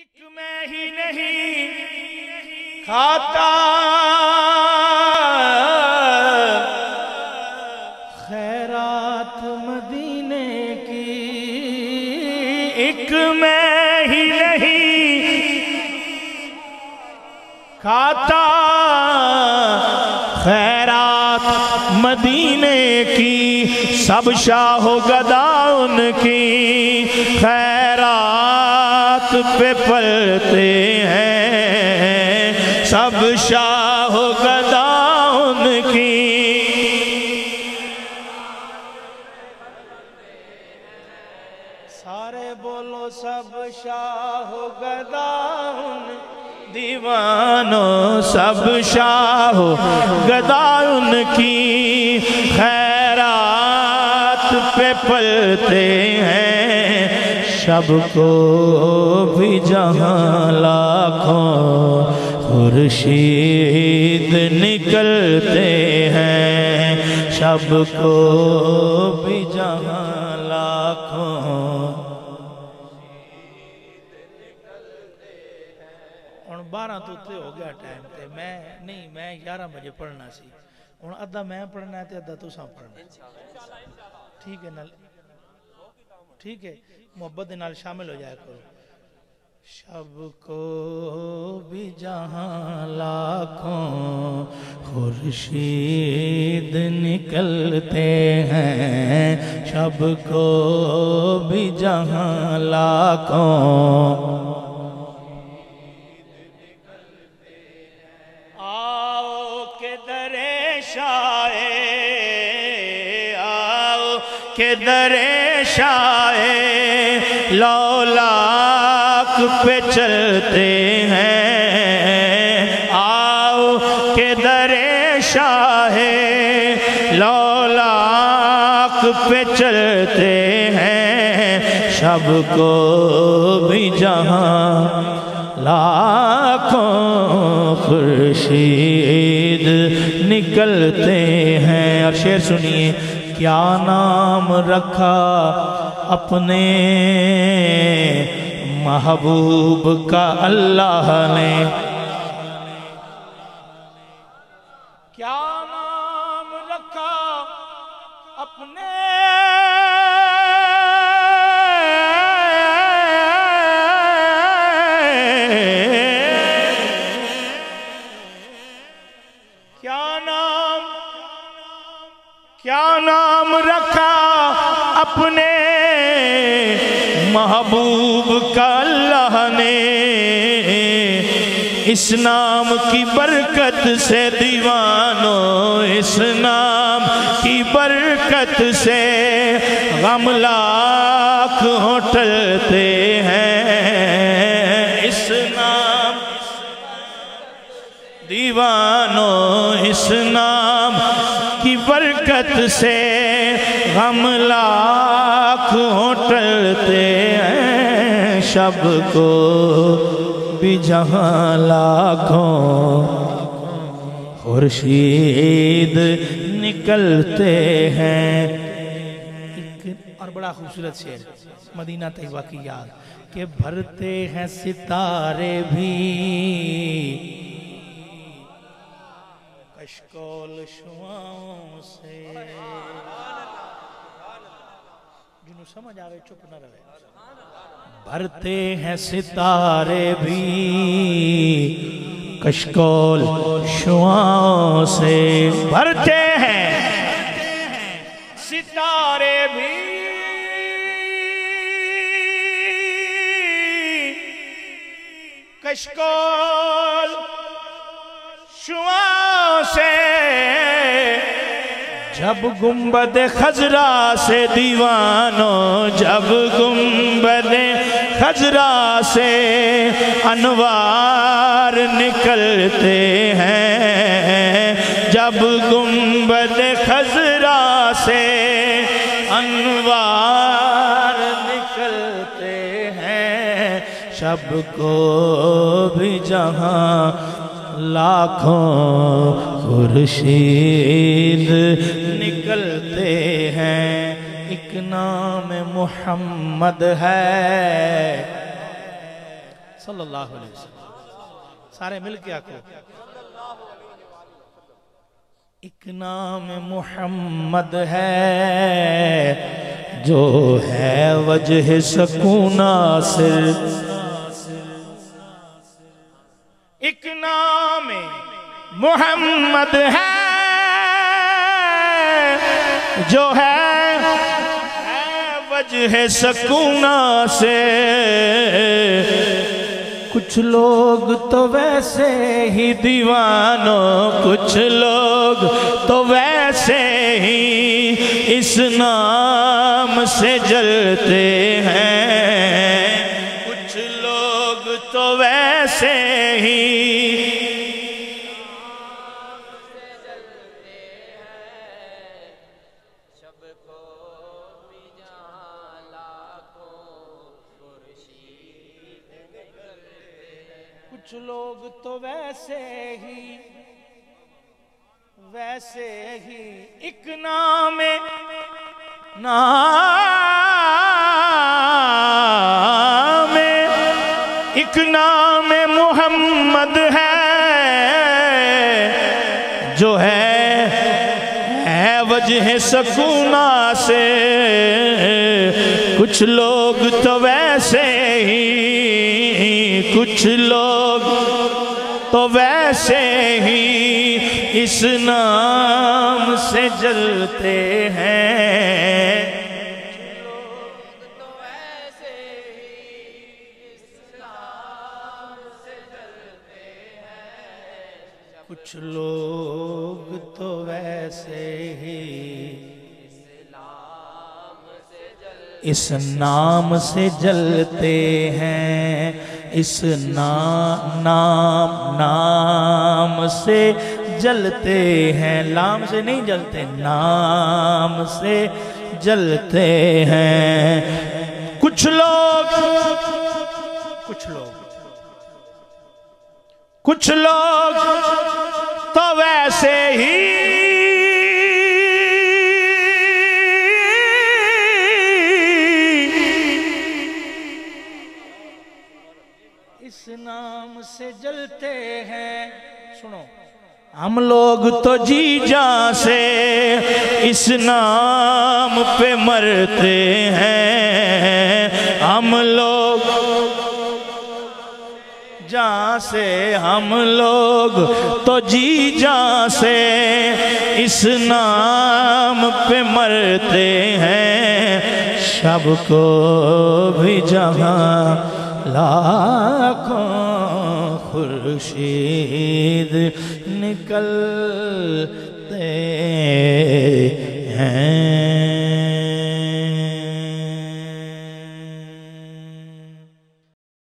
ایک میں ہی نہیں کھاتا خیرات مدینے کی، ایک میں ہی نہیں کھاتا خیرات مدینے کی، سب شاہ و گدا ان کی خیرات پہ پلتے ہیں، سب شاہ و گدا ان کی۔ سارے بولو سب شاہ و گدا ان دیوانوں، سب شاہ و گدا ان کی خیرات پہ پلتے ہیں، شب کو بھی جہاں لاکھوں خورشید نکلتے ہیں، شب کو بھی جہاں لاکھوں۔ اور 12 تو تے ہو گیا ٹائم تے میں 11 بجے پڑھنا سی، اور ادھا میں پڑھنا ہے تے ادھا تو ساں پڑھنا ہے، ٹھیک ہے نا؟ ٹھیک ہے، محبت دے نال شامل ہو جائے کرو۔ شب کو بھی جہاں لاکھوں خورشید نکلتے ہیں، شب کو بھی جہاں لاکھوں۔ آؤ کہ در شاہ، آؤ کہ در شاہ لولاک پہ چلتے ہیں، آؤ کہ در شاہ لولاک پہ چلتے ہیں، شب کو بھی جہاں لاکھوں خورشید نکلتے ہیں۔ اور شعر سنیے، کیا نام رکھا اپنے محبوب کا اللہ نے، کیا نام رکھا اپنے کیا نام رکھا اپنے محبوب کا اللہ نے، اس نام کی برکت سے دیوانوں، اس نام کی برکت سے غم لاکھ ٹلتے ہیں، اس نام دیوانوں، اس نام کی برکت سے غم لاکھ ٹلتے ہیں، شب کو بھی جہاں لاکھوں خورشید نکلتے ہیں۔ ایک اور بڑا خوبصورت شعر مدینہ طیبہ کی یاد کہ بھرتے ہیں ستارے بھی کشکول شعاعوں سے، جنہوں سمجھ آوے چپ نہ رہے، بھرتے ہیں ستارے بھی کشکول شعاعوں سے، بھرتے ہیں ستارے بھی کشکول شعاعوں سے، جب گنبد خضرا سے دیوانوں، جب گنبد خضرا سے انوار نکلتے ہیں، جب گنبد خضرا سے انوار نکلتے ہیں، شب کو بھی جہاں لاکھوں خورشید نکلتے ہیں۔ ایک نام محمد ہے، صلی اللہ علیہ وسلم. سارے مل کے آکو. ایک نام محمد ہے جو ہے وجہ سکون ناصر. ایک نام محمد ہے جو ہے وجہ سکون ناصر. کچھ لوگ تو ویسے ہی دیوانوں، کچھ لوگ تو ویسے ہی اس نام سے جلتے ہیں. کچھ لوگ تو ویسے ہی کچھ لوگ تو ویسے ہی ایک نام ایک نام محمد ہے جو ہے وجہ سکون سے. کچھ لوگ تو ویسے ہی، کچھ لوگ تو ویسے ہی اس نام سے جلتے ہیں. کچھ لوگ تو ویسے ہی اس نام سے جلتے ہیں. اس نام سے جلتے ہیں. لام سے نہیں جلتے، نام سے جلتے ہیں. کچھ لوگ تو ویسے ہی اس نام سے جلتے ہیں. سنو، ہم لوگ تو جی جان سے اس نام پہ مرتے ہیں. ہم لوگ جان سے، ہم لوگ تو جی جان سے اس نام پہ مرتے ہیں. شب کو بھی جہاں لاکھوں خورشید نکلتے